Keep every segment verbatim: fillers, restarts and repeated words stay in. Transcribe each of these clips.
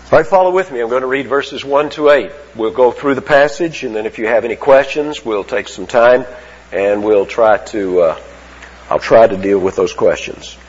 All right, follow with me. I'm going to read verses one to eight. We'll go through the passage, and then if you have any questions, we'll take some time, and we'll try to, uh, I'll try to deal with those questions.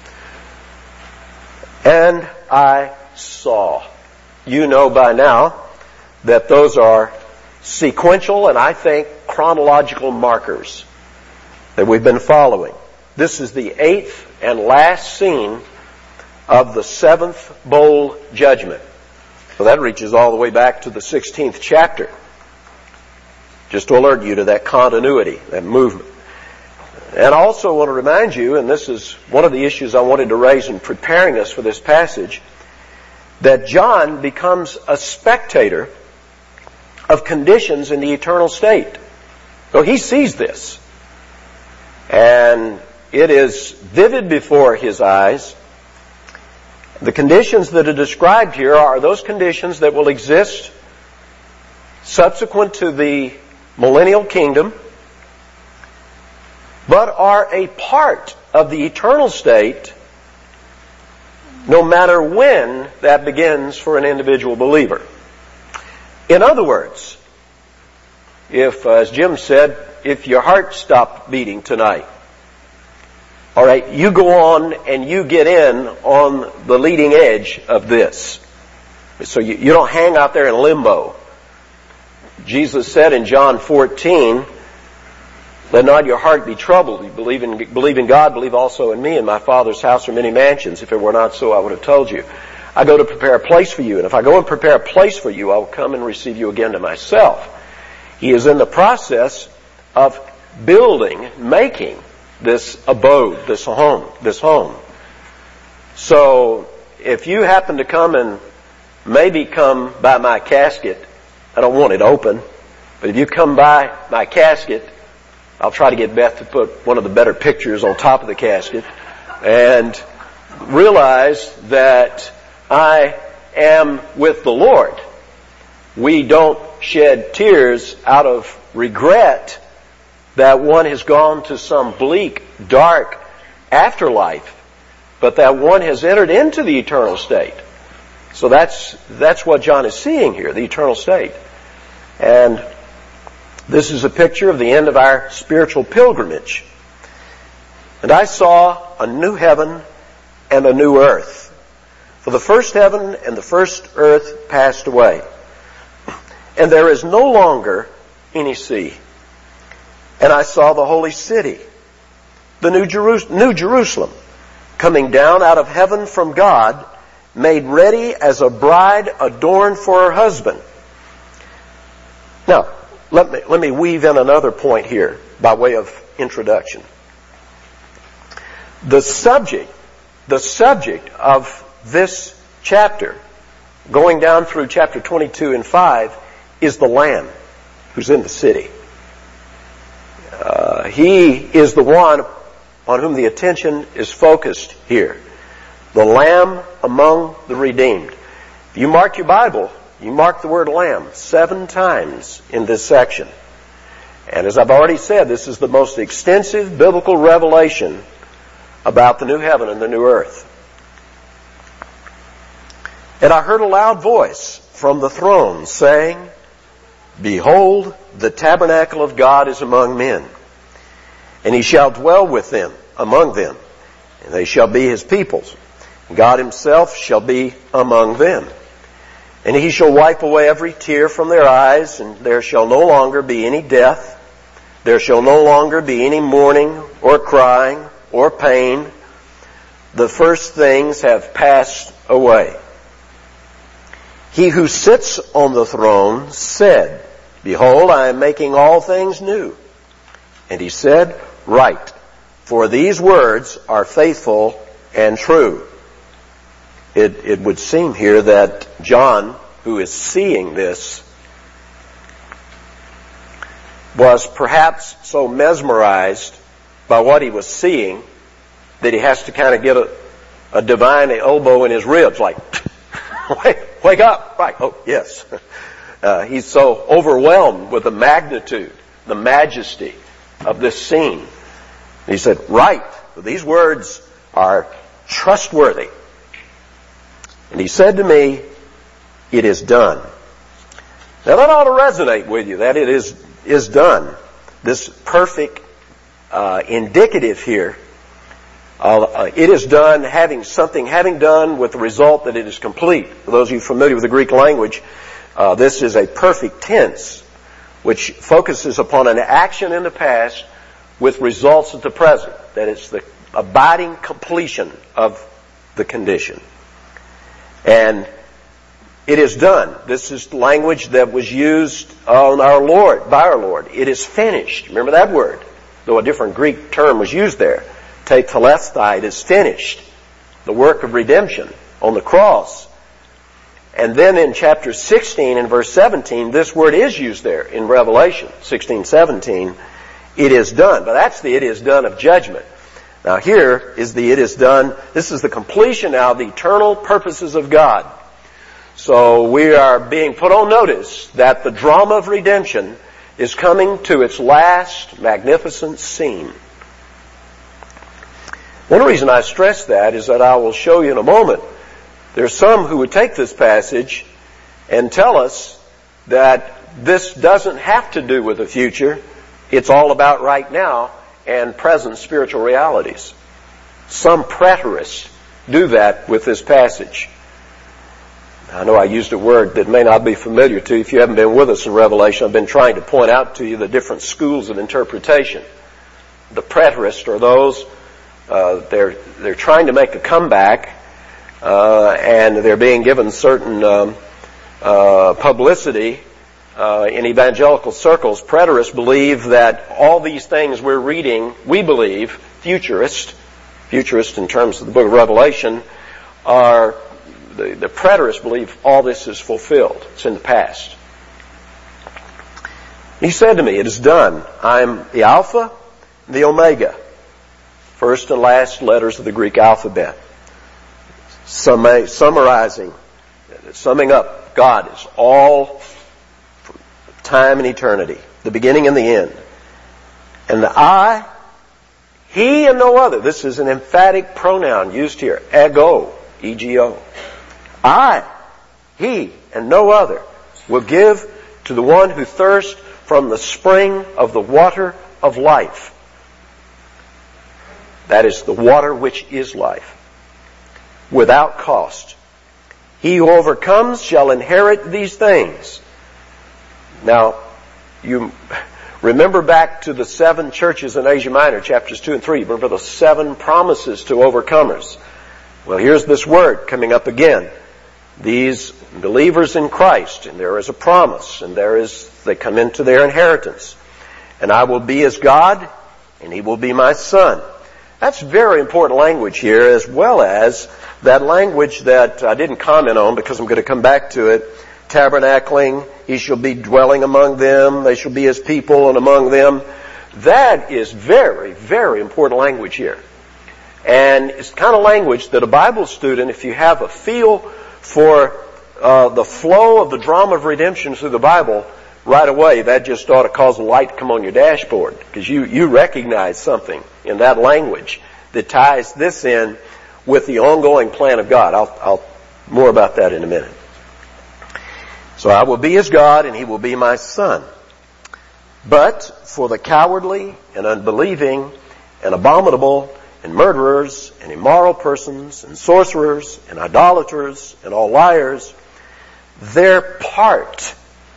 And I saw. You know by now that those are sequential and I think chronological markers that we've been following. This is the eighth and last scene of the seventh bowl judgment. So that reaches all the way back to the sixteenth chapter. Just to alert you to that continuity, that movement. And I also want to remind you, and this is one of the issues I wanted to raise in preparing us for this passage, that John becomes a spectator of conditions in the eternal state. So he sees this. And it is vivid before his eyes. The conditions that are described here are those conditions that will exist subsequent to the millennial kingdom, but are a part of the eternal state no matter when that begins for an individual believer. In other words, if, uh, as Jim said, if your heart stopped beating tonight, all right, you go on and you get in on the leading edge of this. So you, you don't hang out there in limbo. Jesus said in John fourteen, let not your heart be troubled. You believe in, believe in God, believe also in me. In my Father's house are many mansions. If it were not so, I would have told you. I go to prepare a place for you. And if I go and prepare a place for you, I will come and receive you again to myself. He is in the process of building, making this abode, this home, this home. So, if you happen to come and maybe come by my casket, I don't want it open, but if you come by my casket, I'll try to get Beth to put one of the better pictures on top of the casket, and realize that I am with the Lord. We don't shed tears out of regret that one has gone to some bleak, dark afterlife, but that one has entered into the eternal state. So that's that's what John is seeing here, the eternal state. And this is a picture of the end of our spiritual pilgrimage. And I saw a new heaven and a new earth. For the first heaven and the first earth passed away, and there is no longer any sea. And I saw the holy city, the new, Jeru- new Jerusalem, coming down out of heaven from God, made ready as a bride adorned for her husband. Now, let me, let me weave in another point here by way of introduction. The subject, the subject of this chapter, going down through chapter twenty-two and five, is the Lamb who's in the city. Uh, he is the one on whom the attention is focused here. The Lamb among the redeemed. If you mark your Bible, you mark the word Lamb seven times in this section. And as I've already said, this is the most extensive biblical revelation about the new heaven and the new earth. And I heard a loud voice from the throne saying, behold, the tabernacle of God is among men, and he shall dwell with them, among them, and they shall be his peoples. God himself shall be among them. And he shall wipe away every tear from their eyes, and there shall no longer be any death. There shall no longer be any mourning, or crying, or pain. The first things have passed away. He who sits on the throne said, behold, I am making all things new. And he said, write, for these words are faithful and true. It, it would seem here that John, who is seeing this, was perhaps so mesmerized by what he was seeing that he has to kind of get a, a divine elbow in his ribs, like, wake, wake up. Right, oh, yes. Uh, he's so overwhelmed with the magnitude, the majesty of this scene. He said, write, for these words are trustworthy. And he said to me, it is done. Now that ought to resonate with you, that it is, is done. This perfect uh, indicative here, uh, uh, it is done, having something having done with the result that it is complete. For those of you familiar with the Greek language, uh, this is a perfect tense, which focuses upon an action in the past with results at the present. That it's the abiding completion of the condition. And it is done. This is language that was used on our Lord, by our Lord. It is finished. Remember that word, though a different Greek term was used there. Tetelestai, it is finished. The work of redemption on the cross. And then in chapter sixteen and verse seventeen, this word is used there in Revelation sixteen, seventeen. It is done. But that's the it is done of judgment. Now here is the it is done. This is the completion now of the eternal purposes of God. So we are being put on notice that the drama of redemption is coming to its last magnificent scene. One reason I stress that is that I will show you in a moment. There's some who would take this passage and tell us that this doesn't have to do with the future. It's all about right now and present spiritual realities. Some preterists do that with this passage. I know I used a word that may not be familiar to you. If you haven't been with us in Revelation, I've been trying to point out to you the different schools of interpretation. The preterists are those, uh, they're, they're trying to make a comeback, uh, and they're being given certain, um, uh, publicity, uh, in evangelical circles. Preterists believe that all these things we're reading, we believe, futurist, futurist in terms of the book of Revelation, are The, the preterists believe all this is fulfilled. It's in the past. He said to me, it is done. I'm the Alpha and the Omega. First and last letters of the Greek alphabet. Sum- summarizing, summing up, God is all for time and eternity. The beginning and the end. And the I, He and no other. This is an emphatic pronoun used here. Ego. E G O. I, He, and no other will give to the one who thirsts from the spring of the water of life. That is the water which is life. Without cost. He who overcomes shall inherit these things. Now, you remember back to the seven churches in Asia Minor, chapters two and three. Remember the seven promises to overcomers. Well, here's this word coming up again. These believers in Christ, and there is a promise, and there is, they come into their inheritance. And I will be his God, and he will be my son. That's very important language here, as well as that language that I didn't comment on because I'm going to come back to it. Tabernacling, he shall be dwelling among them, they shall be his people and among them. That is very, very important language here. And it's the kind of language that a Bible student, if you have a feel for uh, the flow of the drama of redemption through the Bible, right away, that just ought to cause a light to come on your dashboard. Because you, you recognize something in that language that ties this in with the ongoing plan of God. I'll, I'll more about that in a minute. So I will be his God and he will be my son. But for the cowardly and unbelieving and abominable and murderers and immoral persons and sorcerers and idolaters and all liars, their part,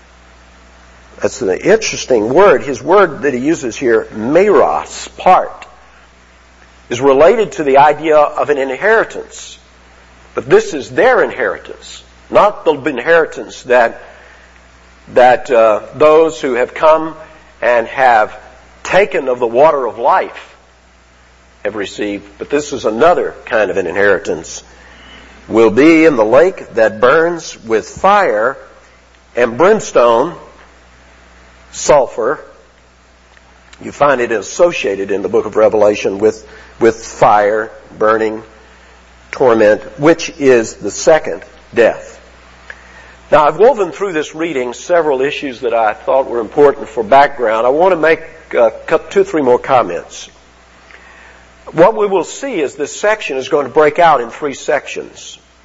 that's an interesting word, his word that he uses here, meros, part, is related to the idea of an inheritance. But this is their inheritance, not the inheritance that that uh, those who have come and have taken of the water of life have received, but this is another kind of an inheritance, will be in the lake that burns with fire and brimstone, sulfur. You find it associated in the book of Revelation with, with fire, burning, torment, which is the second death. Now, I've woven through this reading several issues that I thought were important for background. I want to make uh, two or three more comments. What we will see is this section is going to break out in three sections.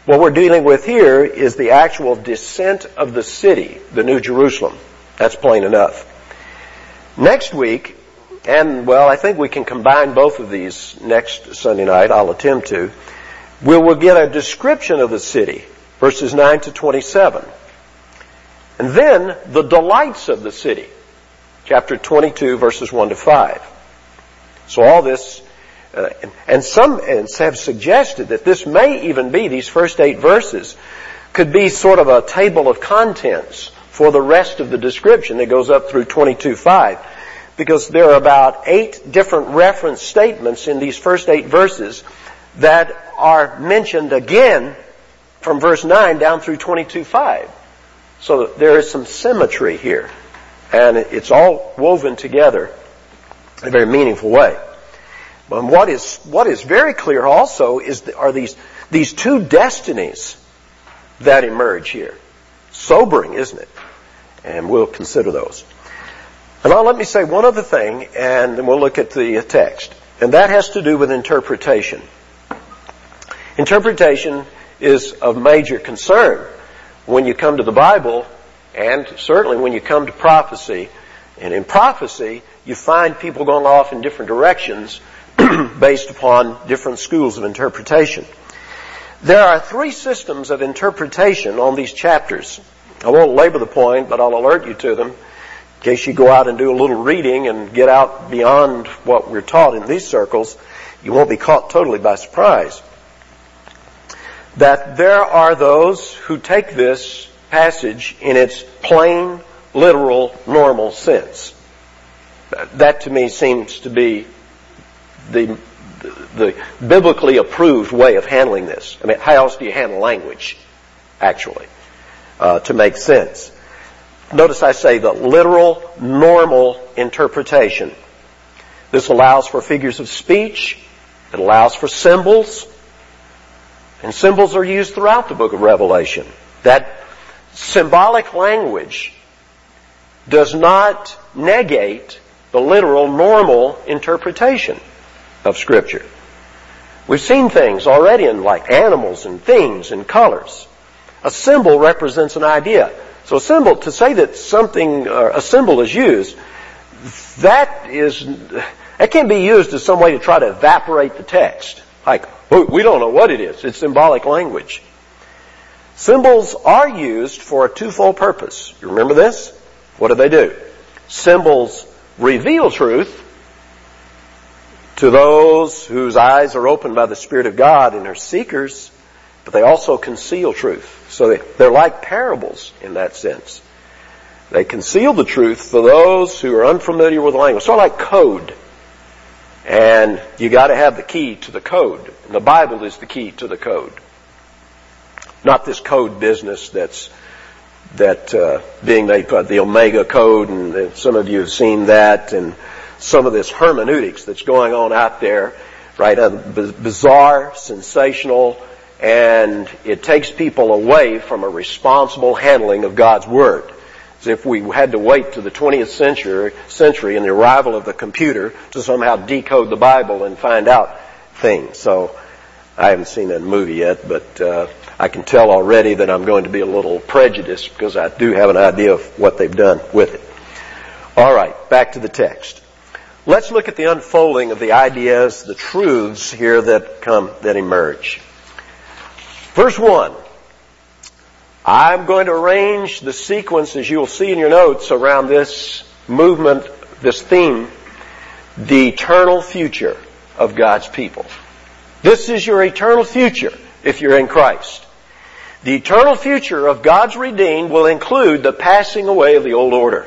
What we're dealing with here is the actual descent of the city, the New Jerusalem. That's plain enough. Next week, and well, I think we can combine both of these next Sunday night, I'll attempt to, we will get a description of the city, verses nine to twenty-seven. And then the delights of the city, chapter twenty-two, verses one to five. So all this, uh, and some have suggested that this may even be, these first eight verses, could be sort of a table of contents for the rest of the description that goes up through twenty-two five. Because there are about eight different reference statements in these first eight verses that are mentioned again from verse nine down through twenty-two five. So there is some symmetry here. And it's all woven together in a very meaningful way. But what is, what is very clear also is the, are these, these two destinies that emerge here. Sobering, isn't it? And we'll consider those. And now let me say one other thing, and then we'll look at the text. And that has to do with interpretation. Interpretation is of major concern when you come to the Bible, and certainly when you come to prophecy. And in prophecy, you find people going off in different directions based upon different schools of interpretation. There are three systems of interpretation on these chapters. I won't labor the point, but I'll alert you to them in case you go out and do a little reading and get out beyond what we're taught in these circles. You won't be caught totally by surprise. That there are those who take this passage in its plain, literal, normal sense. That to me seems to be the, the biblically approved way of handling this. I mean, how else do you handle language, actually, uh, to make sense? Notice I say the literal, normal interpretation. This allows for figures of speech. It allows for symbols. And symbols are used throughout the book of Revelation. That symbolic language does not negate the literal, normal interpretation of Scripture. We've seen things already in like animals and things and colors. A symbol represents an idea. So a symbol, to say that something, uh, a symbol is used, that is, that can't be used as some way to try to evaporate the text. Like, oh, we don't know what it is. It's symbolic language. Symbols are used for a twofold purpose. You remember this? What do they do? Symbols reveal truth to those whose eyes are opened by the Spirit of God and are seekers, but they also conceal truth. So they, they're like parables in that sense. They conceal the truth for those who are unfamiliar with the language. Sort of like code. And you got to have the key to the code. And the Bible is the key to the code. Not this code business that's that uh, being they put the Omega code, and uh, some of you have seen that, and some of this hermeneutics that's going on out there, right? Uh, b- bizarre, sensational, and it takes people away from a responsible handling of God's Word. As if we had to wait to the twentieth century, century and the arrival of the computer to somehow decode the Bible and find out things. So I haven't seen that movie yet, but uh, I can tell already that I'm going to be a little prejudiced because I do have an idea of what they've done with it. All right, back to the text. Let's look at the unfolding of the ideas, the truths here that come, that emerge. Verse one. I'm going to arrange the sequence, as you'll see in your notes, around this movement, this theme, the eternal future of God's people. This is your eternal future if you're in Christ. The eternal future of God's redeemed will include the passing away of the old order.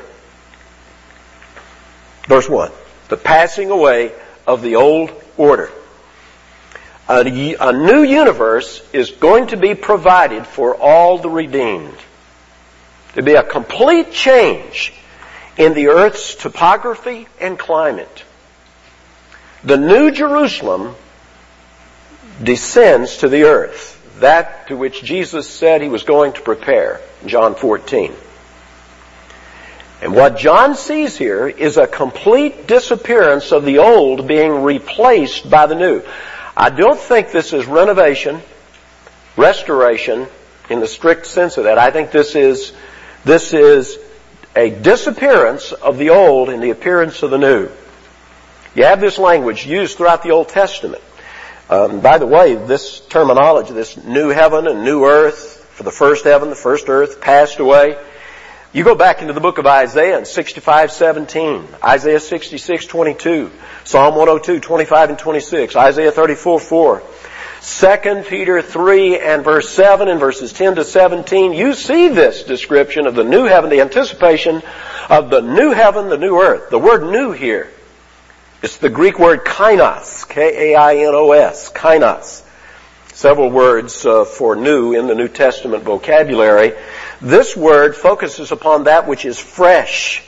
Verse one. The passing away of the old order. A, a new universe is going to be provided for all the redeemed. There'll be a complete change in the earth's topography and climate. The New Jerusalem descends to the earth, that to which Jesus said he was going to prepare, John fourteen. And what John sees here is a complete disappearance of the old being replaced by the new. I don't think this is renovation. restoration in the strict sense of that. I think this is, this is a disappearance of the old and the appearance of the new. You have this language used throughout the Old Testament. Um, by the way, this terminology, this new heaven and new earth, for the first heaven, the first earth, passed away. You go back into the book of Isaiah in sixty-five seventeen, Isaiah sixty-six twenty-two, Psalm one oh two twenty-five and twenty-six, Isaiah thirty-four four, Second Peter three and verse seven and verses ten to seventeen. You see this description of the new heaven, the anticipation of the new heaven, the new earth. The word new here, it's the Greek word kainos, K A I N O S, kainos. Several words uh, for new in the New Testament vocabulary. This word focuses upon that which is fresh.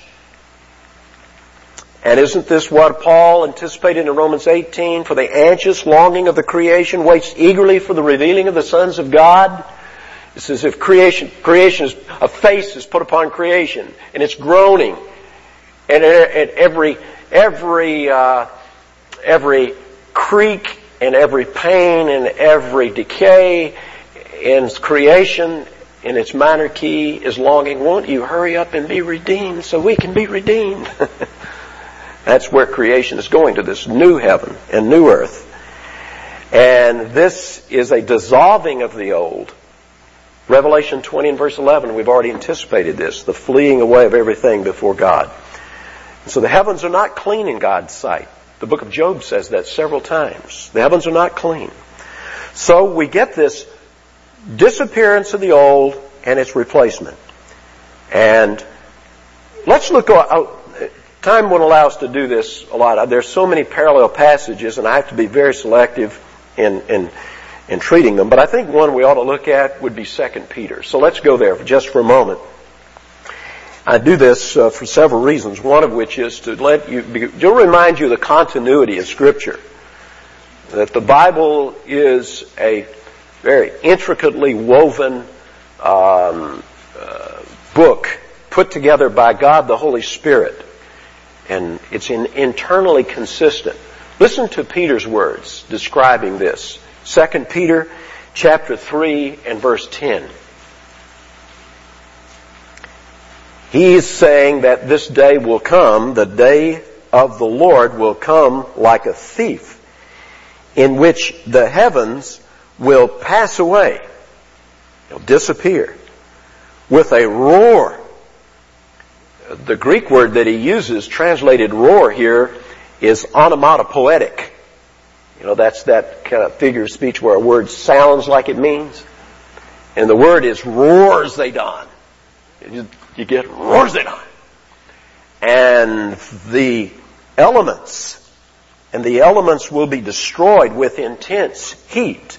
And isn't this what Paul anticipated in Romans eighteen? For the anxious longing of the creation waits eagerly for the revealing of the sons of God. It's as if creation, creation is, a face is put upon creation, and it's groaning. And, and every, every, uh, every creak and every pain and every decay in creation in its minor key is longing, won't you hurry up and be redeemed so we can be redeemed? That's where creation is going, to this new heaven and new earth. And this is a dissolving of the old. Revelation twenty and verse eleven, we've already anticipated this, the fleeing away of everything before God. So the heavens are not clean in God's sight. The book of Job says that several times. The heavens are not clean. So we get this disappearance of the old and its replacement. And let's look, time won't allow us to do this a lot. There's so many parallel passages, and I have to be very selective in, in, in treating them. But I think one we ought to look at would be Second Peter. So let's go there for just for a moment. I do this uh, for several reasons, one of which is to let you, to remind you of the continuity of Scripture. That the Bible is a very intricately woven um, uh, book put together by God the Holy Spirit. And it's in, internally consistent. Listen to Peter's words describing this. Second Peter chapter three and verse ten. He's saying that this day will come, the day of the Lord will come like a thief, in which the heavens will pass away. They'll disappear with a roar. The Greek word that he uses, translated roar here, is onomatopoetic. You know, that's that kind of figure of speech where a word sounds like it means. And the word is roarzedon. You, you get roarzedon. And the elements, and the elements will be destroyed with intense heat.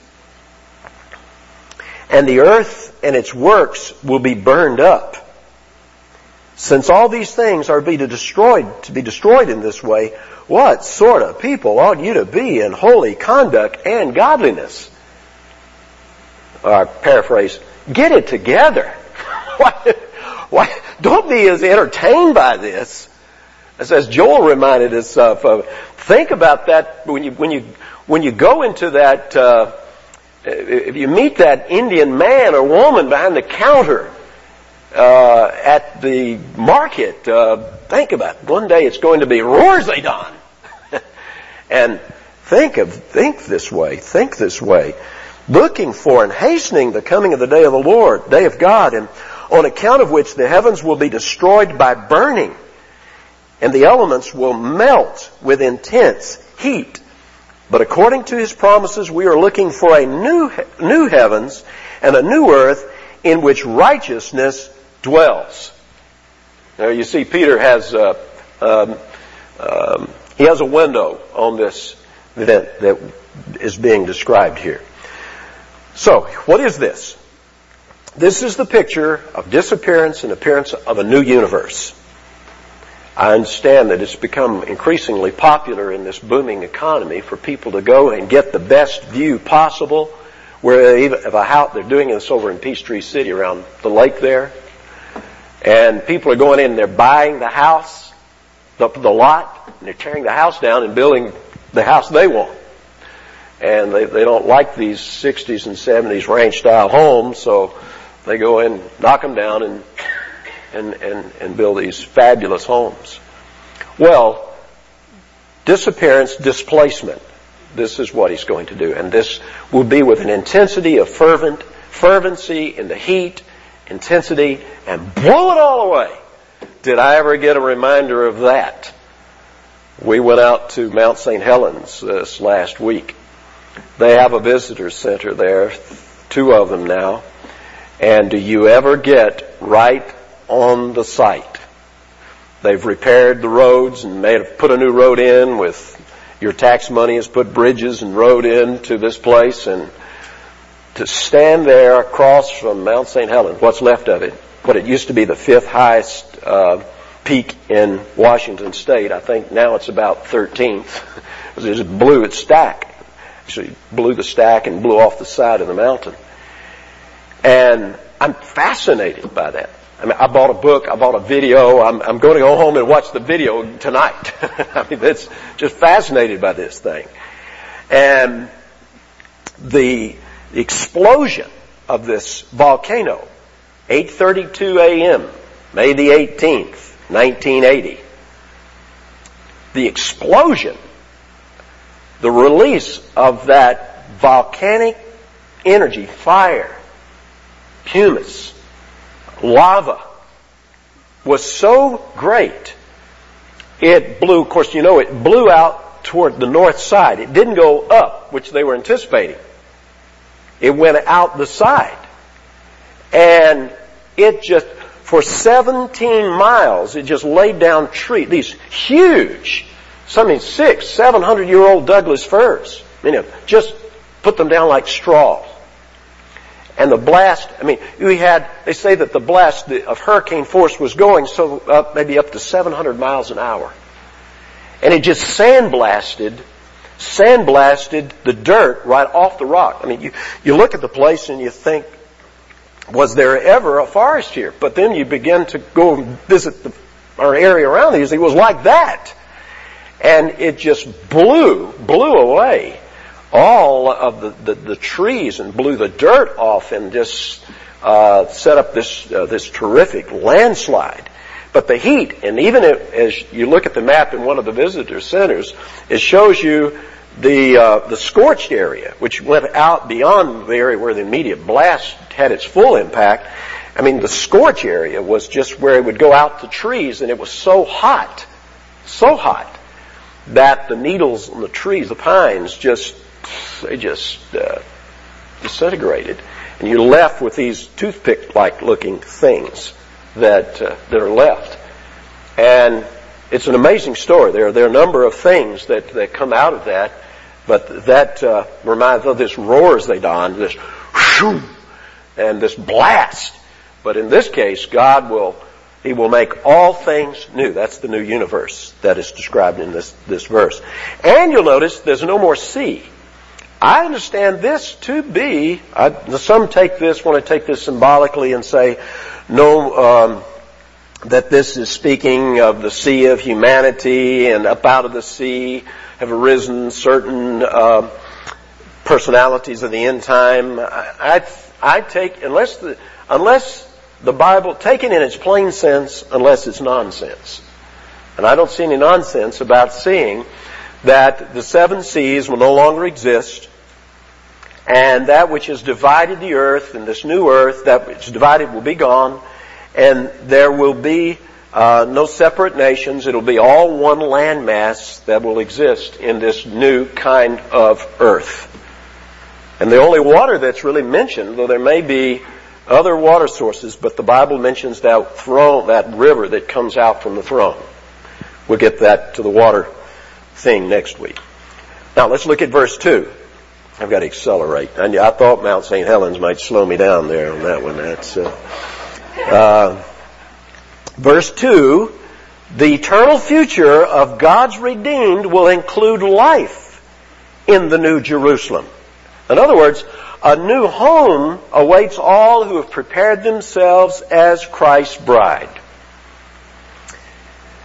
And the earth and its works will be burned up. Since all these things are to be destroyed, to be destroyed in this way, what sort of people ought you to be in holy conduct and godliness? Or paraphrase, get it together. Why, why, don't be as entertained by this as, as Joel reminded us of. Uh, think about that when you when you when you go into that. Uh, if you meet that Indian man or woman behind the counter uh, at the market, uh, think about it. One day it's going to be roarzedon. And think of think this way. Think this way. Looking for and hastening the coming of the day of the Lord, day of God, and on account of which the heavens will be destroyed by burning, and the elements will melt with intense heat. But according to His promises, we are looking for a new new heavens and a new earth in which righteousness dwells. Now you see, Peter has uh, um, um, he has a window on this event that is being described here. So, what is this? This is the picture of disappearance and appearance of a new universe. I understand that it's become increasingly popular in this booming economy for people to go and get the best view possible. Where even if a house, they're doing this over in Peachtree City around the lake there, and people are going in and they're buying the house, the, the lot, and they're tearing the house down and building the house they want. And they, they don't like these sixties and seventies ranch-style homes, so they go in, knock them down, and, and, and, and build these fabulous homes. Well, disappearance, displacement, this is what he's going to do. And this will be with an intensity of fervent, fervency in the heat, intensity, and blow it all away. Did I ever get a reminder of that? We went out to Mount Saint Helens this last week. They have a visitor center there, two of them now. And do you ever get right on the site? They've repaired the roads and made put a new road in with your tax money has put bridges and road in to this place. And to stand there across from Mount Saint Helens, what's left of it, what it used to be the fifth highest uh, peak in Washington State, I think now it's about thirteenth. It just blew its stack. Actually blew the stack and blew off the side of the mountain. And I'm fascinated by that. I mean, I bought a book, I bought a video, I'm, I'm going to go home and watch the video tonight. I mean, it's just fascinated by this thing. And the explosion of this volcano, eight thirty-two a.m., May the eighteenth, nineteen eighty. The explosion, the release of that volcanic energy, fire, humus, lava, was so great, it blew, of course, you know, it blew out toward the north side. It didn't go up, which they were anticipating. It went out the side. And it just, for seventeen miles, it just laid down trees, these huge, something six, seven hundred year old Douglas firs. You know, just put them down like straws. And the blast, I mean, we had, they say that the blast of hurricane force was going so up, maybe up to seven hundred miles an hour. And it just sandblasted, sandblasted the dirt right off the rock. I mean, you, you look at the place and you think, was there ever a forest here? But then you begin to go and visit the, our area around these. It was like that. And it just blew, blew away all of the, the, the trees and blew the dirt off and just uh, set up this uh, this terrific landslide. But the heat, and even if, as you look at the map in one of the visitor centers, it shows you the uh, the scorched area, which went out beyond the area where the immediate blast had its full impact. I mean, the scorch area was just where it would go out to trees, and it was so hot, so hot, that the needles on the trees, the pines, just they just uh, disintegrated, and you're left with these toothpick-like looking things that uh, that are left. And it's an amazing story. There, there are a number of things that, that come out of that, but that uh, reminds of this roar as they dawned, this shoo, and this blast. But in this case, God will, He will make all things new. That's the new universe that is described in this, this verse. And you'll notice there's no more sea. I understand this to be, I, some take this, want to take this symbolically and say, no, um, that this is speaking of the sea of humanity, and up out of the sea have arisen certain uh, personalities of the end time. I, I, I take, unless the, unless the Bible, taken in its plain sense, unless it's nonsense. And I don't see any nonsense about seeing that the seven seas will no longer exist, and that which has divided the earth, and this new earth, that which is divided will be gone, and there will be uh, no separate nations. It'll be all one landmass that will exist in this new kind of earth. And the only water that's really mentioned, though there may be other water sources, but the Bible mentions that throne, that river that comes out from the throne. We'll get that to the water thing next week. Now let's look at verse two. I've got to accelerate. I, I thought Mount Saint Helens might slow me down there on that one. That's uh, uh, verse two. The eternal future of God's redeemed will include life in the New Jerusalem. In other words, a new home awaits all who have prepared themselves as Christ's bride.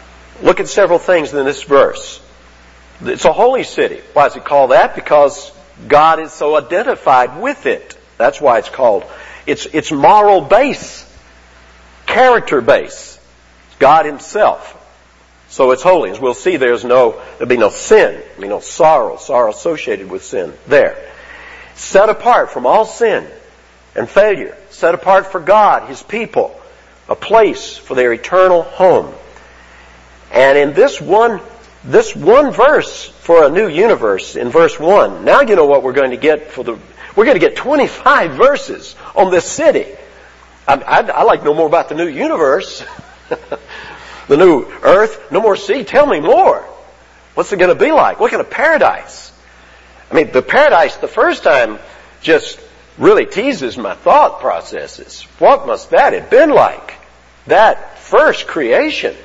Look at several things in this verse. It's a holy city. Why is it called that? Because God is so identified with it. That's why it's called, it's, it's moral base, character base. God Himself. So it's holy. As we'll see, there's no, there'll be no sin, there'll be no sorrow, sorrow associated with sin there. Set apart from all sin and failure. Set apart for God, His people. A place for their eternal home. And in this one, this one verse for a new universe, in verse one, now you know what we're going to get for the, we're going to get twenty-five verses on this city. I, I, I like to know more about the new universe. The new earth, no more sea. Tell me more. What's it going to be like? What kind of paradise? I mean, the paradise the first time just really teases my thought processes. What must that have been like? That first creation.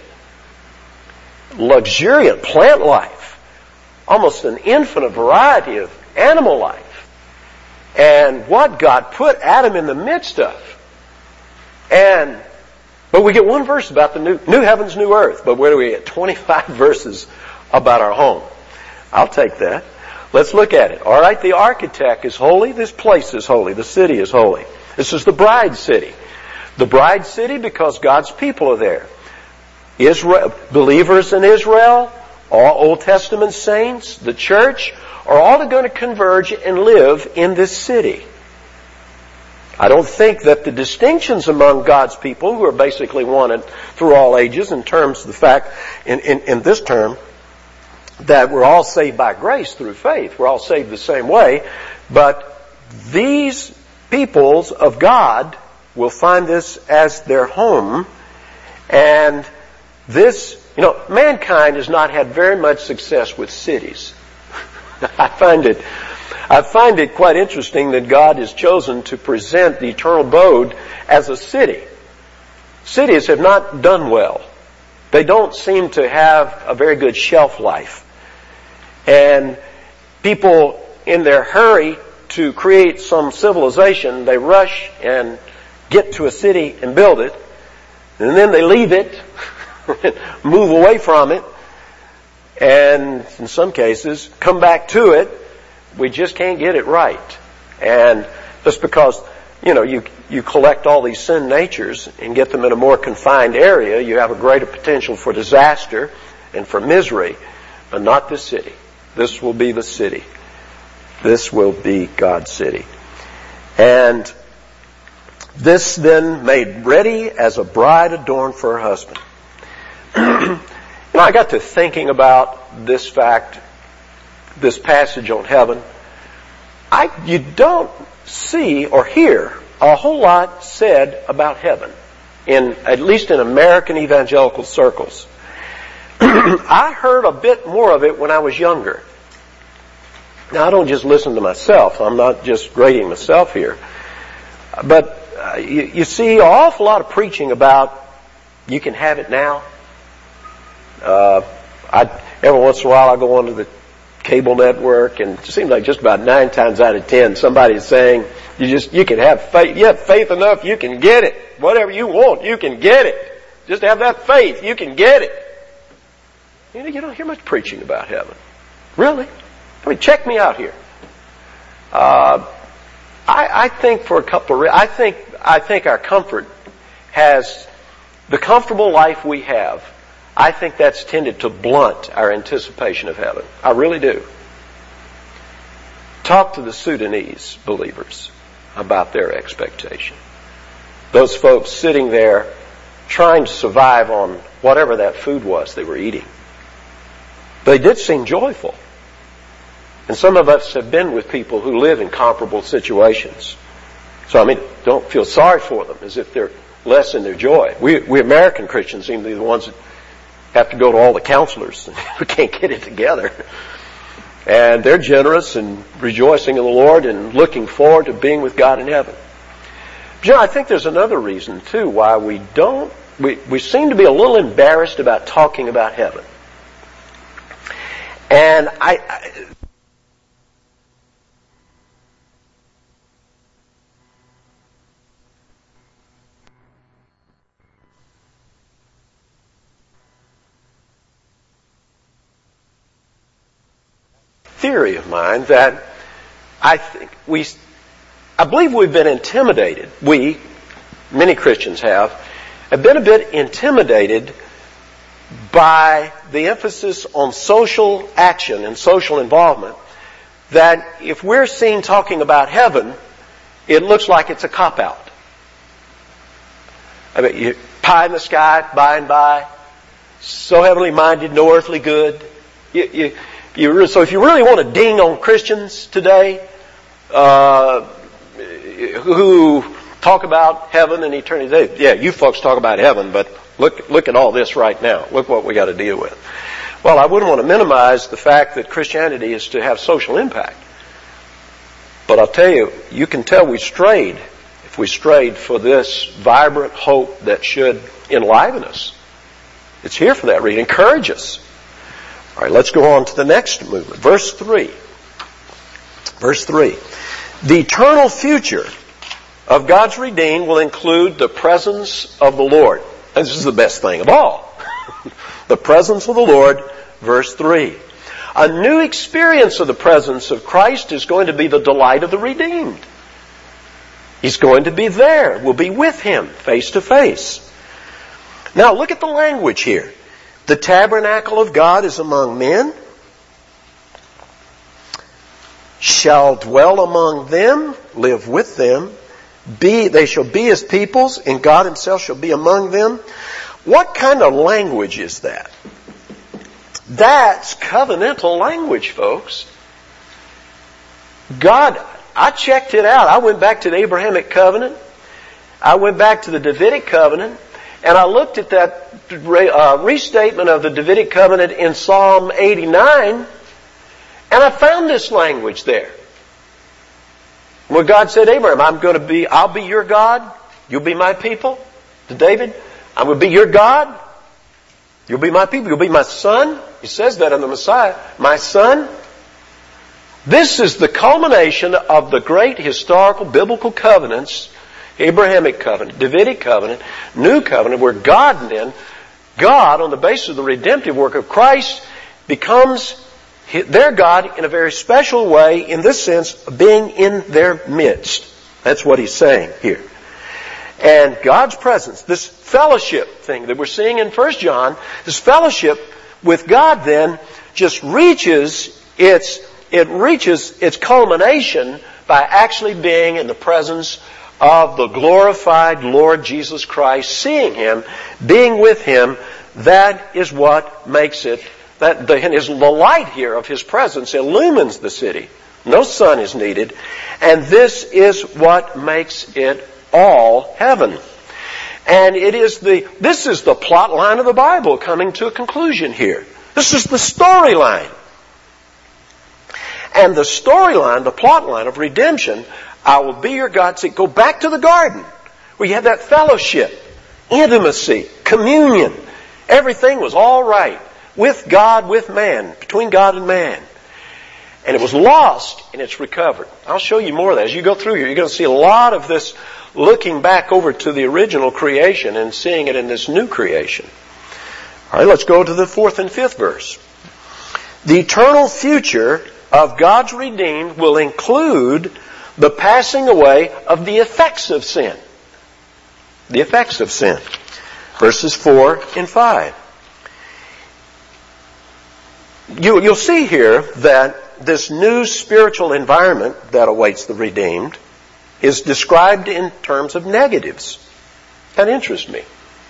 Luxuriant plant life. Almost an infinite variety of animal life. And what God put Adam in the midst of. And But we get one verse about the new, new heavens, new earth. But where do we get? twenty-five verses about our home. I'll take that. Let's look at it. All right, the architect is holy. This place is holy. The city is holy. This is the bride city. The bride city because God's people are there. Israel, believers in Israel, all Old Testament saints, the church, are all going to converge and live in this city. I don't think that the distinctions among God's people, who are basically wanted through all ages in terms of the fact, in, in, in this term, that we're all saved by grace through faith. We're all saved the same way. But these peoples of God will find this as their home. And this, you know, mankind has not had very much success with cities. I find it I find it quite interesting that God has chosen to present the eternal abode as a city. Cities have not done well. They don't seem to have a very good shelf life. And people, in their hurry to create some civilization, they rush and get to a city and build it. And then they leave it, move away from it, and in some cases come back to it. We just can't get it right. And just because, you know, you you collect all these sin natures and get them in a more confined area, you have a greater potential for disaster and for misery. But not this city. This will be the city. This will be God's city. And this then made ready as a bride adorned for her husband. You know, I got to thinking about this fact, this passage on heaven. I, you don't see or hear a whole lot said about heaven, in at least in American evangelical circles. I heard a bit more of it when I was younger. Now, I don't just listen to myself. I'm not just grading myself here. But uh, you, you see an awful lot of preaching about you can have it now. Uh, I, every once in a while I go onto the cable network, and it seems like just about nine times out of ten somebody's saying you just you can have faith. You have faith enough, you can get it. Whatever you want, you can get it. Just have that faith, you can get it. You know, you don't hear much preaching about heaven. Really? I mean, check me out here. Uh, I, I think for a couple of reasons, I think I think our comfort has the comfortable life we have. I think that's tended to blunt our anticipation of heaven. I really do. Talk to the Sudanese believers about their expectation. Those folks sitting there trying to survive on whatever that food was they were eating. They did seem joyful. And some of us have been with people who live in comparable situations. So, I mean, don't feel sorry for them as if they're less in their joy. We, we American Christians seem to be the ones that have to go to all the counselors. We can't get it together. And they're generous and rejoicing in the Lord and looking forward to being with God in heaven. But, you know, I think there's another reason, too, why we don't, we, we seem to be a little embarrassed about talking about heaven. And I, I theory of mine that I think we, I believe we've been intimidated. We, many Christians have, have been a bit intimidated by the emphasis on social action and social involvement, that if we're seen talking about heaven, it looks like it's a cop-out. I mean, you, pie in the sky, by and by, so heavenly minded, no earthly good. You, you, you, so if you really want to ding on Christians today, uh, who talk about heaven and eternity, they, yeah, you folks talk about heaven, but look, look at all this right now. Look what we got to deal with. Well, I wouldn't want to minimize the fact that Christianity is to have social impact. But I'll tell you, you can tell we strayed, if we strayed for this vibrant hope that should enliven us. It's here for that reason. Encourage us. All right, let's go on to the next movement. Verse three. Verse three. The eternal future of God's redeemed will include the presence of the Lord. And this is the best thing of all. The presence of the Lord, verse three. A new experience of the presence of Christ is going to be the delight of the redeemed. He's going to be there. We'll be with Him face to face. Now look at the language here. The tabernacle of God is among men, shall dwell among them, live with them, be, they shall be His peoples, and God Himself shall be among them. What kind of language is that? That's covenantal language, folks. God, I checked it out. I went back to the Abrahamic covenant. I went back to the Davidic covenant. And I looked at that uh, restatement of the Davidic covenant in Psalm eighty-nine. And I found this language there. Where God said, Abraham, I'm going to be, I'll be your God. You'll be my people. To David, I'm going to be your God. You'll be my people. You'll be my son. He says that in the Messiah. My son. This is the culmination of the great historical biblical covenants, Abrahamic covenant, Davidic covenant, New covenant, where God then, God on the basis of the redemptive work of Christ becomes their God in a very special way, in this sense, being in their midst. That's what he's saying here. And God's presence, this fellowship thing that we're seeing in First John, this fellowship with God then just reaches its, it reaches its culmination by actually being in the presence of the glorified Lord Jesus Christ, seeing Him, being with Him. That is what makes it, that the, his, the light here of His presence illumines the city. No sun is needed. And this is what makes it all heaven. And it is the, this is the plot line of the Bible coming to a conclusion here. This is the storyline. And the storyline, the plot line of redemption, I will be your God. See, go back to the garden where you had that fellowship, intimacy, communion. Everything was all right with God, with man, between God and man. And it was lost and it's recovered. I'll show you more of that. As you go through here, you're going to see a lot of this looking back over to the original creation and seeing it in this new creation. All right, let's go to the fourth and fifth verse. The eternal future of God's redeemed will include the passing away of the effects of sin. The effects of sin. Verses four and five. You, you'll see here that this new spiritual environment that awaits the redeemed is described in terms of negatives. That interests me.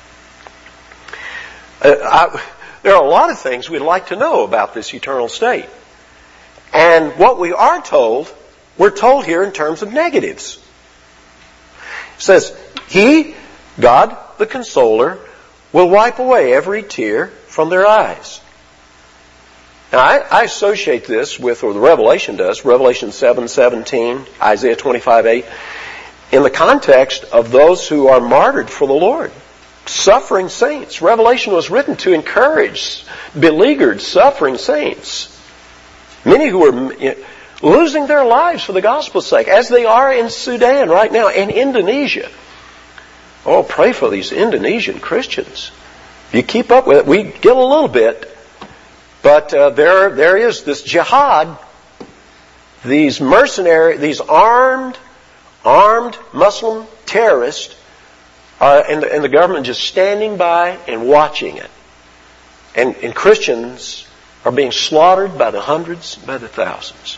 Uh, I, there are a lot of things we'd like to know about this eternal state. And what we are told, we're told here in terms of negatives. It says, He, God, the Consoler, will wipe away every tear from their eyes. Now, I, I associate this with, or the Revelation does, Revelation seven seventeen, Isaiah twenty-five eight, in the context of those who are martyred for the Lord. Suffering saints. Revelation was written to encourage beleaguered, suffering saints. Many who are losing their lives for the gospel's sake, as they are in Sudan right now, and Indonesia. Oh, pray for these Indonesian Christians. If you keep up with it, we get a little bit. But uh, there, there is this jihad these mercenary, these armed, armed Muslim terrorists are, and, the, and the government just standing by and watching it. And, and Christians are being slaughtered by the hundreds, by the thousands.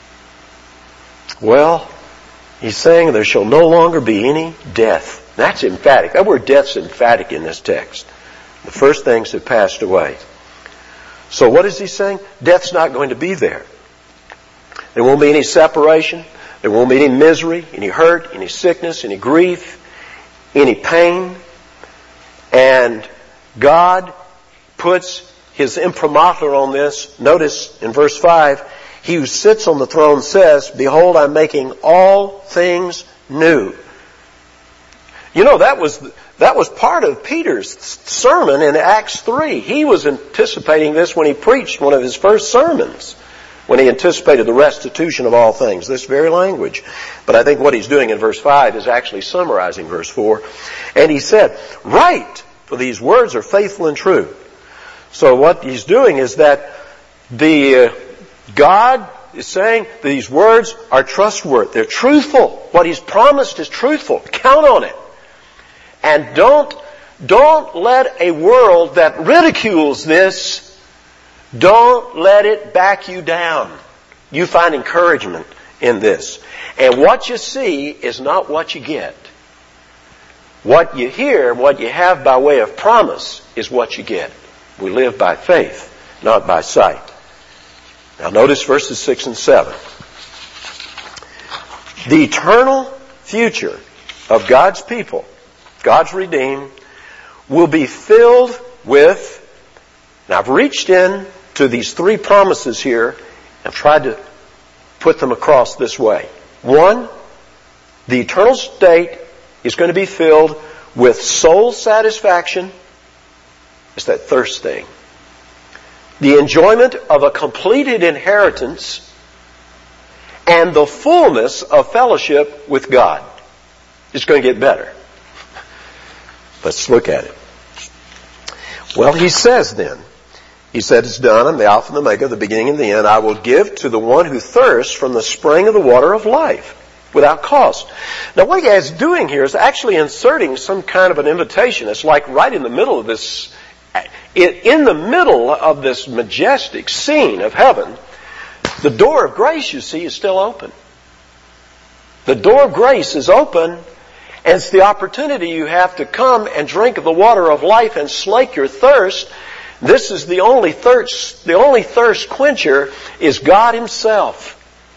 Well, he's saying there shall no longer be any death. That's emphatic. That word death's emphatic in this text. The first things have passed away. So what is he saying? Death's not going to be there. There won't be any separation. There won't be any misery, any hurt, any sickness, any grief, any pain. And God puts His imprimatur on this. Notice in verse five, He who sits on the throne says, Behold, I'm making all things new. You know, that was that was part of Peter's sermon in Acts three. He was anticipating this when he preached one of his first sermons, when he anticipated the restitution of all things, this very language. But I think what he's doing in verse five is actually summarizing verse four. And he said, Write, for these words are faithful and true. So what he's doing is that the uh, God is saying these words are trustworthy. They're truthful. What He's promised is truthful. Count on it. And don't, don't let a world that ridicules this, don't let it back you down. You find encouragement in this. And what you see is not what you get. What you hear, what you have by way of promise is what you get. We live by faith, not by sight. Now notice verses six and seven. The eternal future of God's people, God's redeemed, will be filled with, now I've reached in to these three promises here and tried to put them across this way. One, the eternal state is going to be filled with soul satisfaction. It's that thirst thing. The enjoyment of a completed inheritance and the fullness of fellowship with God. It's going to get better. Let's look at it. Well, he says then, he said, it's done. I'm the Alpha and the Omega, the beginning and the end. I will give to the one who thirsts from the spring of the water of life without cost. Now, what he is doing here is actually inserting some kind of an invitation. It's like right in the middle of this, in the middle of this majestic scene of heaven, the door of grace, you see, is still open. The door of grace is open, and it's the opportunity you have to come and drink of the water of life and slake your thirst. This is the only thirst, the only thirst quencher is God Himself.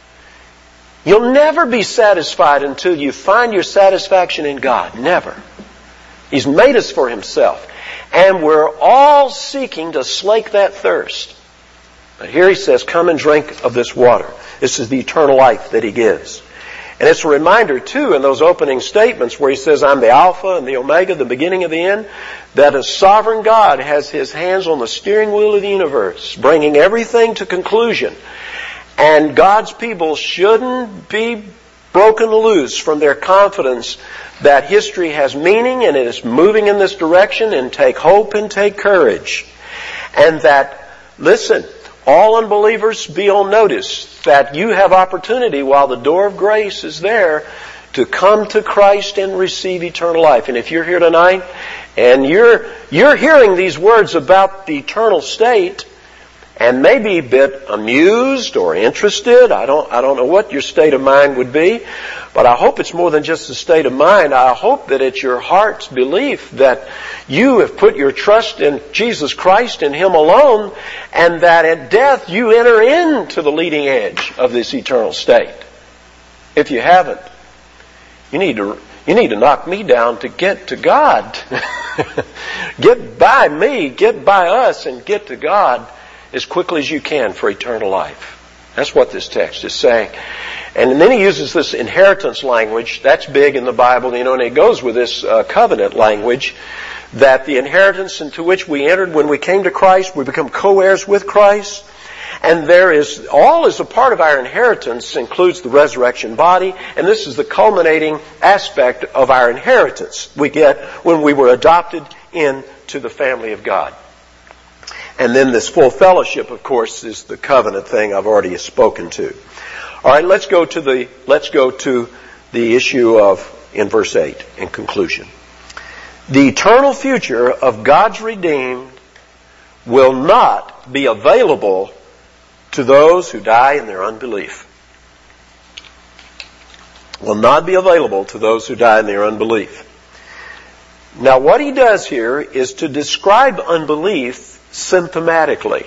You'll never be satisfied until you find your satisfaction in God. Never. He's made us for Himself. And we're all seeking to slake that thirst. But here He says, come and drink of this water. This is the eternal life that He gives. And it's a reminder, too, in those opening statements where He says, I'm the Alpha and the Omega, the beginning and the end, that a sovereign God has His hands on the steering wheel of the universe, bringing everything to conclusion. And God's people shouldn't be broken loose from their confidence that history has meaning and it is moving in this direction, and take hope and take courage. And that, listen, all unbelievers be on notice that you have opportunity while the door of grace is there to come to Christ and receive eternal life. And if you're here tonight and you're, you're hearing these words about the eternal state, and maybe a bit amused or interested. I don't, I don't know what your state of mind would be, but I hope it's more than just a state of mind. I hope that it's your heart's belief that you have put your trust in Jesus Christ and Him alone, and that at death you enter into the leading edge of this eternal state. If you haven't, you need to, you need to knock me down to get to God. Get by me, get by us, and get to God as quickly as you can for eternal life. That's what this text is saying. And then he uses this inheritance language. That's big in the Bible, you know, and it goes with this uh, covenant language, that the inheritance into which we entered when we came to Christ, we become co-heirs with Christ. And there is, all is a part of our inheritance, includes the resurrection body, and this is the culminating aspect of our inheritance we get when we were adopted into the family of God. And then this full fellowship, of course, is the covenant thing I've already spoken to. All right, let's go to the let's go to the issue of in verse eight in conclusion. The eternal future of God's redeemed will not be available to those who die in their unbelief. Will not be available to those who die in their unbelief. Now what he does here is to describe unbelief symptomatically.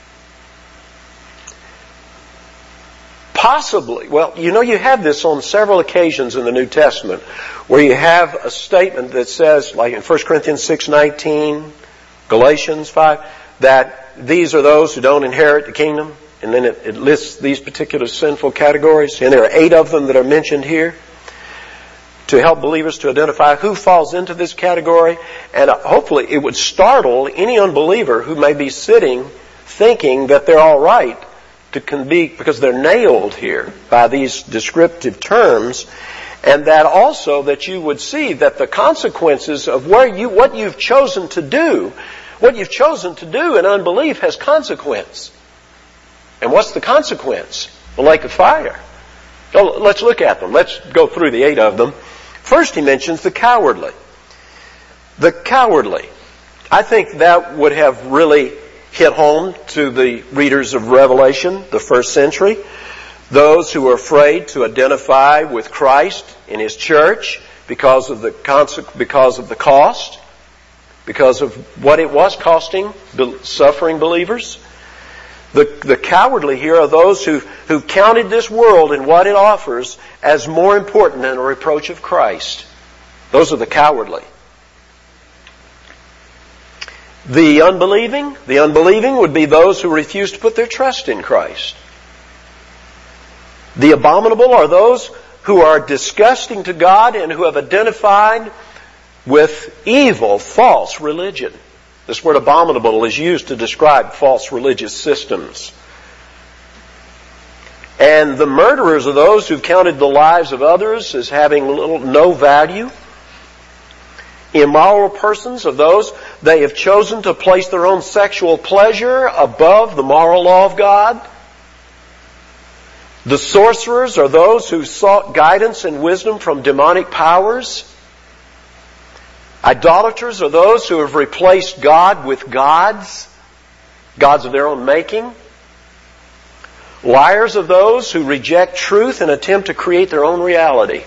Possibly, well, you know, you have this on several occasions in the New Testament where you have a statement that says, like in First Corinthians six nineteen, Galatians five, that these are those who don't inherit the kingdom. And then it, it lists these particular sinful categories. And there are eight of them that are mentioned here to help believers to identify who falls into this category. And hopefully it would startle any unbeliever who may be sitting thinking that they're all right to can be, because they're nailed here by these descriptive terms. And that also that you would see that the consequences of where you, what you've chosen to do, what you've chosen to do in unbelief has consequence. And what's the consequence? The lake of fire. So let's look at them. Let's go through the eight of them. First he mentions the cowardly. The cowardly. I think that would have really hit home to the readers of Revelation, the first century. Those who are afraid to identify with Christ in His church because of the conse- because of the cost, because of what it was costing suffering believers. The, the cowardly here are those who, who counted this world and what it offers as more important than a reproach of Christ. Those are the cowardly. The unbelieving, the unbelieving would be those who refuse to put their trust in Christ. The abominable are those who are disgusting to God and who have identified with evil, false religion. This word abominable is used to describe false religious systems. And the murderers are those who've counted the lives of others as having little, no value. Immoral persons are those, they have chosen to place their own sexual pleasure above the moral law of God. The sorcerers are those who sought guidance and wisdom from demonic powers. Idolaters are those who have replaced God with gods, gods of their own making. Liars are those who reject truth and attempt to create their own reality.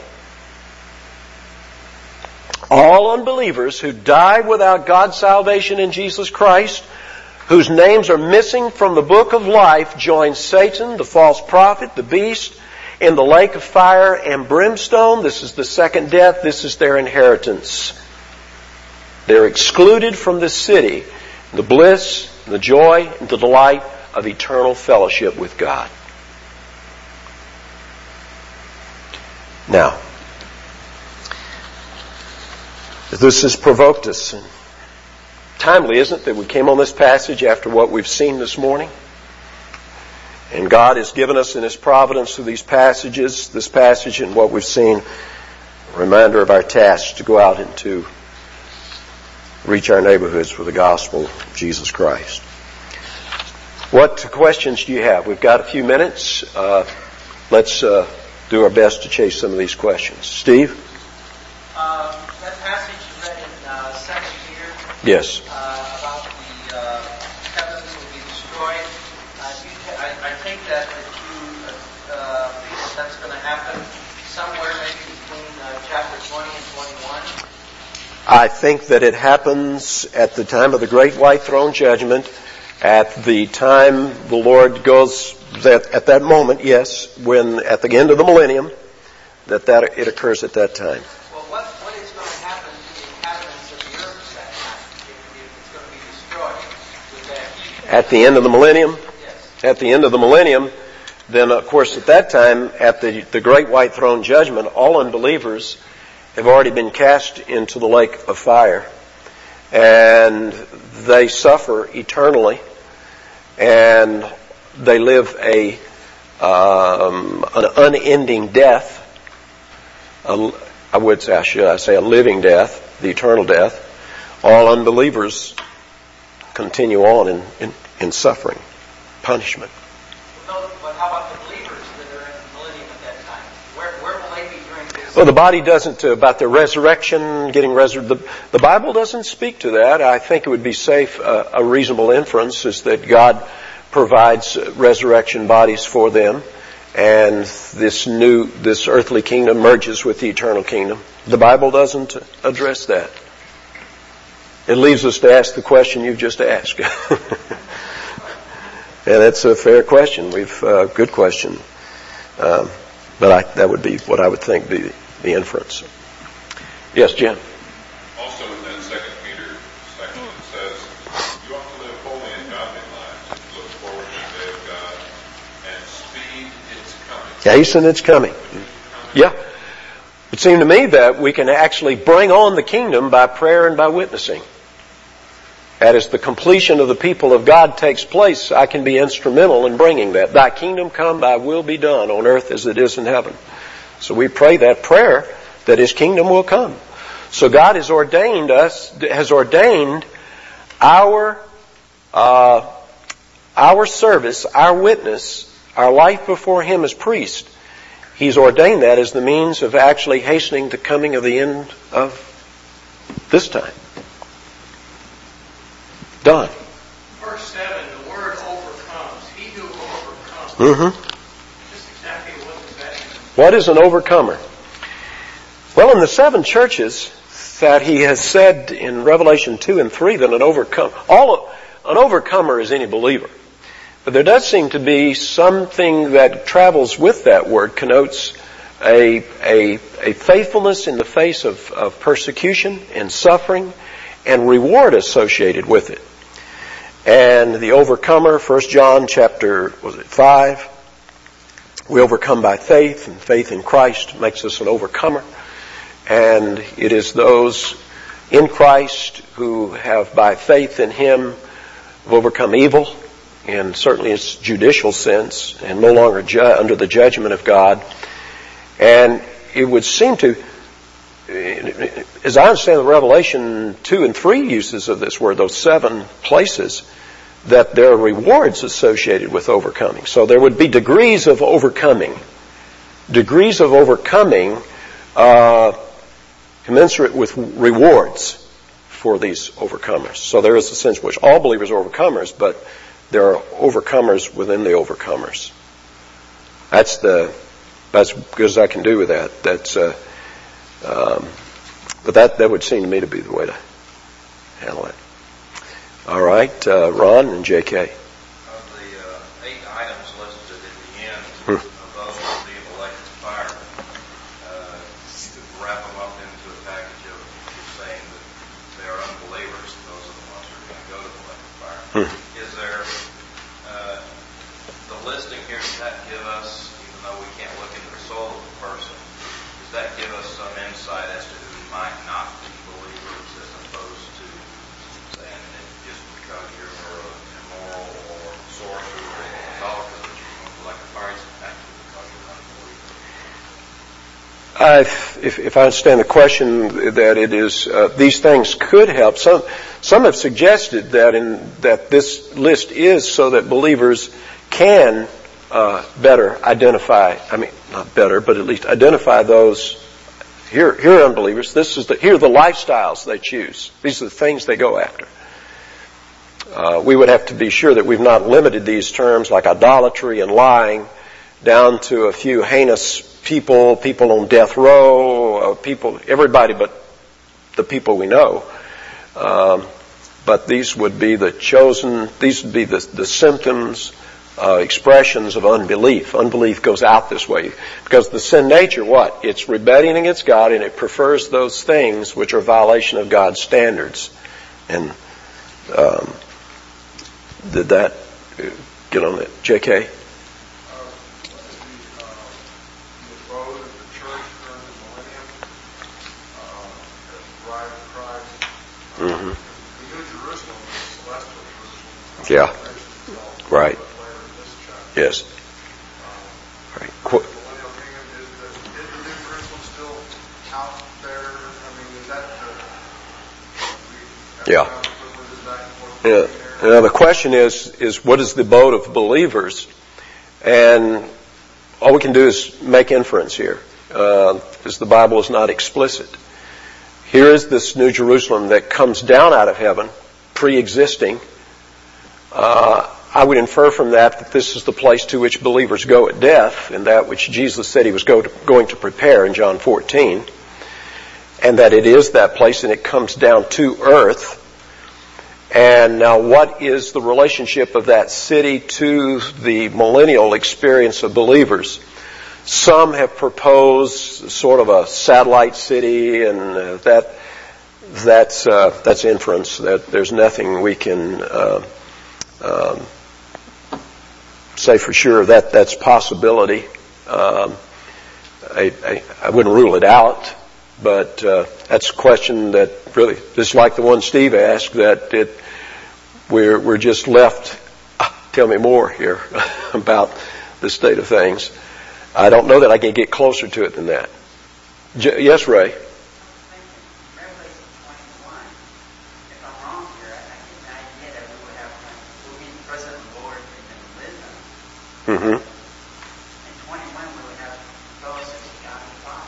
All unbelievers who die without God's salvation in Jesus Christ, whose names are missing from the book of life, join Satan, the false prophet, the beast, in the lake of fire and brimstone. This is the second death. This is their inheritance. They're excluded from the city, the bliss, the joy, and the delight of eternal fellowship with God. Now, this has provoked us. Timely, isn't it, that we came on this passage after what we've seen this morning? And God has given us in His providence through these passages, this passage and what we've seen, a reminder of our task to go out and to reach our neighborhoods with the gospel of Jesus Christ. What questions do you have? We've got a few minutes. Uh, let's uh, do our best to chase some of these questions. Steve? Uh, that passage you read in uh, Second Peter. Yes. Uh, about the uh, heavens will be destroyed. Uh, you t- I, I take that that you uh, think that that's going to happen somewhere maybe between uh, chapter twenty and twenty-one. I think that it happens at the time of the great white throne judgment, at the time the Lord goes, that at that moment, yes, when at the end of the millennium, that, that it occurs at that time. Well, what, what is going to happen to the inhabitants of the earth at that time, if, if it's going to be destroyed with that heat? At the end of the millennium? Yes. At the end of the millennium, then of course at that time, at the, the great white throne judgment, all unbelievers have already been cast into the lake of fire, and they suffer eternally, and they live a um, an unending death. A, I would say, should I say, a living death, the eternal death. All unbelievers continue on in, in, in suffering, punishment. No, but how about the believers that are in the Well, the body doesn't, uh, about the resurrection, getting resur- the, the Bible doesn't speak to that. I think it would be safe, uh, a reasonable inference is that God provides resurrection bodies for them, and this new, this earthly kingdom merges with the eternal kingdom. The Bible doesn't address that. It leaves us to ask the question you've just asked. And that's a fair question. We've, uh, good question. Um, but I, that would be what I would think be the inference. Yes, Jim? Also in that second Peter section it says, you ought to live holy and godly lives, look forward to the day of God, and speed its coming. Hasten its coming. Yeah. It seemed to me that we can actually bring on the kingdom by prayer and by witnessing. That as the completion of the people of God takes place, I can be instrumental in bringing that. Thy kingdom come, thy will be done on earth as it is in heaven. So we pray that prayer that His kingdom will come. So God has ordained us, has ordained our, uh, our service, our witness, our life before Him as priest. He's ordained that as the means of actually hastening the coming of the end of this time. Done. Verse seven, the word overcomes. He who overcomes. Mm-hmm. Just exactly what does that mean? What is an overcomer? Well, in the seven churches that He has said in Revelation two and three that an overcomer, all an overcomer is any believer. But there does seem to be something that travels with that word, connotes a, a, a faithfulness in the face of, of persecution and suffering and reward associated with it. And the overcomer, First John chapter, was it five? We overcome by faith, and faith in Christ makes us an overcomer. And it is those in Christ who have, by faith in Him, overcome evil, in certainly its judicial sense, and no longer ju- under the judgment of God. And it would seem to, as I understand the Revelation two and three uses of this word, those seven places, that there are rewards associated with overcoming. So there would be degrees of overcoming. Degrees of overcoming uh, commensurate with rewards for these overcomers. So there is a sense in which all believers are overcomers, but there are overcomers within the overcomers. That's the, that's as good as I can do with that. That's, uh, um, but that, that would seem to me to be the way to handle it. All right, uh, Ron and J K. Of the uh, eight items listed at the end Hmm. of those who will be of electric fire, uh, you could wrap them up into a package of saying that they are unbelievers. Those are the ones who are going to go to the electric fire. Hmm. Is there uh, the listing here? Does that give us, even though we can't look into the soul of the person, does that give us some insight as to who might not be believers, as opposed to saying that just because you're immoral or sorcerer or idolater that you're going to like a fire, it's actually because you're not a believer? Uh, if, if I understand the question, that it is uh, these things could help. Some some have suggested that in that this list is so that believers can uh, better identify. I mean, not better, but at least identify those. Here, here are unbelievers. This is the here are the lifestyles they choose. These are the things they go after. Uh, we would have to be sure that we've not limited these terms like idolatry and lying down to a few heinous people, people on death row, uh, people, everybody but the people we know. Um, but these would be the chosen, these would be the, the symptoms, uh, expressions of unbelief. Unbelief goes out this way. Because the sin nature, what? It's rebellion against God, and it prefers those things which are a violation of God's standards. And um, did that get on that? J K? Mm-hmm. Yeah. Right. Yes. Right. Qu- yeah. Yeah. Now the question is, is what is the boat of believers? And all we can do is make inference here. uh, because the Bible is not explicit. Here is this New Jerusalem that comes down out of heaven, pre-existing. Uh, I would infer from that that this is the place to which believers go at death, and that which Jesus said he was go to, going to prepare in John fourteen, and that it is that place and it comes down to earth. And now what is the relationship of that city to the millennial experience of believers? Some have proposed sort of a satellite city, and uh, that that's uh, that's inference. That there's nothing we can uh, um, say for sure. That that's possibility. Um, I, I I wouldn't rule it out, but uh, that's a question that really, just like the one Steve asked, that it we're we're just left. Ah, tell me more here about the state of things. I don't know that I can get closer to it than that. J- yes, Ray? Mm-hmm. In twenty-one, we would have fellowship with God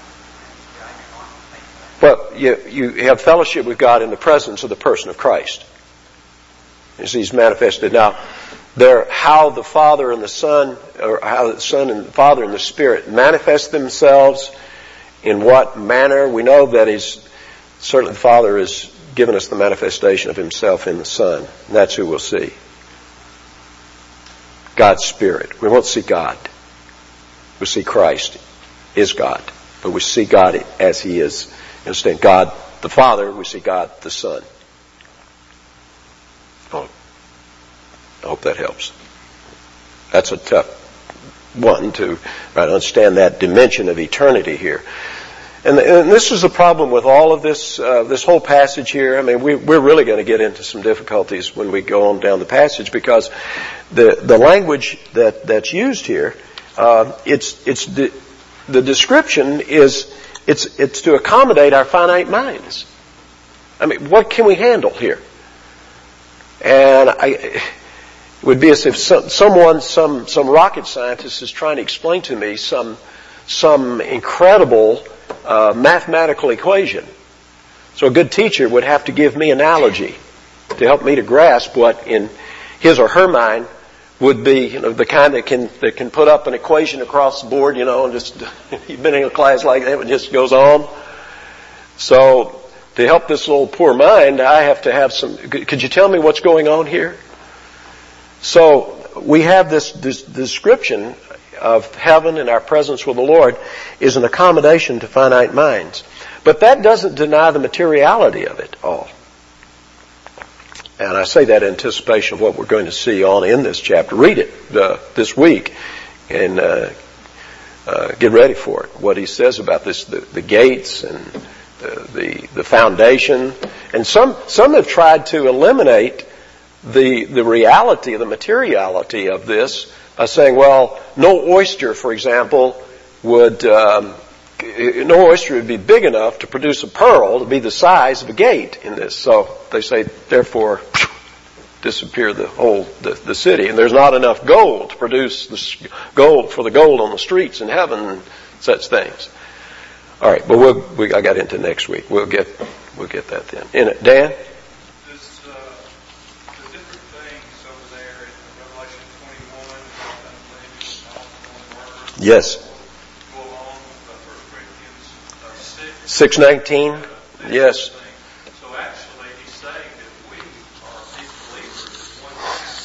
the Father. Well, you, you have fellowship with God in the presence of the person of Christ, as He's manifested. Now, there, how the Father and the Son, or how the Son and the Father and the Spirit manifest themselves, in what manner, we know that He's, certainly the Father has given us the manifestation of Himself in the Son. And that's who we'll see. God's Spirit. We won't see God. We see Christ is God. But we see God as He is. You understand? God the Father, we see God the Son. Oh, I hope that helps. That's a tough one to try to understand that dimension of eternity here. And, and this is the problem with all of this, uh, this whole passage here. I mean, we, we're really going to get into some difficulties when we go on down the passage, because the the language that, that's used here, uh, it's it's the, the description is it's it's to accommodate our finite minds. I mean, what can we handle here? And I, it would be as if some, someone, some some rocket scientist is trying to explain to me some some incredible Uh, mathematical equation. So a good teacher would have to give me analogy to help me to grasp what in his or her mind would be, you know, the kind that can that can put up an equation across the board, you know, and just you've been in a class like that, it just goes on. So to help this little poor mind, I have to have some. Could you tell me what's going on here? So we have this, this description of heaven and our presence with the Lord is an accommodation to finite minds. But that doesn't deny the materiality of it all. And I say that in anticipation of what we're going to see on in this chapter. Read it uh, this week and uh, uh, get ready for it. What he says about this, the, the gates and the, the the foundation. And some some have tried to eliminate the the reality, the materiality of this, by saying, well, no oyster, for example, would um, no oyster would be big enough to produce a pearl to be the size of a gate in this. So they say, therefore, disappear the whole the, the city, and there's not enough gold to produce the gold for the gold on the streets in heaven and such things. All right, but we'll we, I got into next week. We'll get we'll get that then. In it, Dan. Yes. six nineteen. Yes. So actually he's saying that we are his believers, one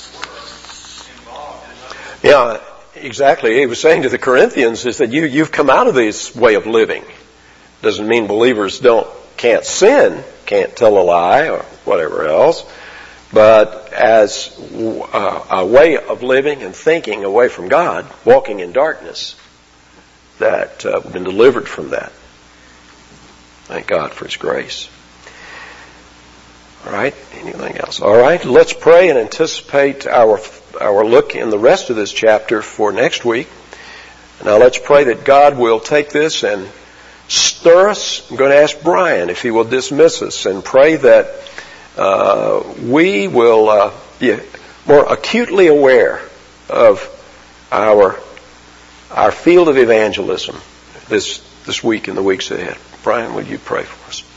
were involved in Yeah, exactly. He was saying to the Corinthians is that you, you've come out of this way of living. Doesn't mean believers don't can't sin, can't tell a lie or whatever else. But as a way of living and thinking away from God, walking in darkness, that uh, we've been delivered from that. Thank God for His grace. All right, anything else? All right, let's pray and anticipate our our look in the rest of this chapter for next week. Now let's pray that God will take this and stir us. I'm going to ask Brian if he will dismiss us, and pray that Uh, we will uh, be more acutely aware of our our field of evangelism, this this week and the weeks ahead. Brian, would you pray for us?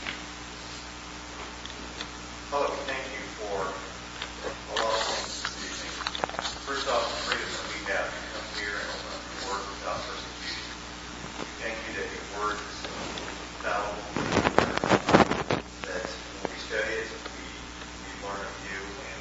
Father, we thank you for a lot of things this evening. First off, the freedom that we have to come here and open up your word without persecution. We thank you that your word is fallible, that when we study it, we, we learn of you, and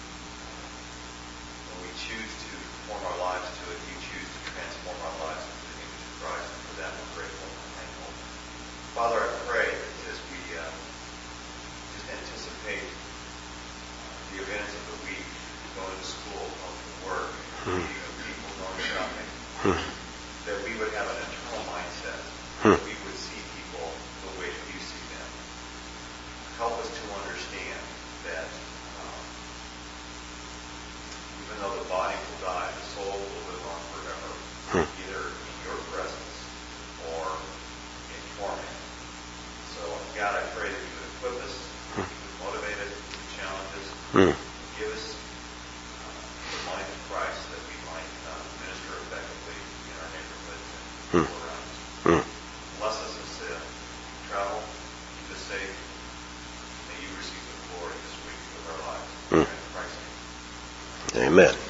when we choose to conform our lives to it, you choose to transform our lives into the image of Christ, and for that we're grateful and thankful. Father, I pray that as we uh, just anticipate the events of the week, going to school, going to work, Hmm. meeting with people, going shopping, Hmm. that we would have an internal mindset, Hmm. that we would see people the way that you see them. Help us to understand that um, even though the body will die, the soul will live on forever, Hmm. either in your presence or in torment. So, God, I pray that you would equip us, you would motivate us, you would challenge us, Hmm. give us uh, the mind of Christ that we might uh, minister effectively in our neighborhoods and Hmm. all around us. Hmm. Bless us as uh, travel, keep us safe. May you receive the glory this week with our lives. Hmm. In Christ's name. Amen.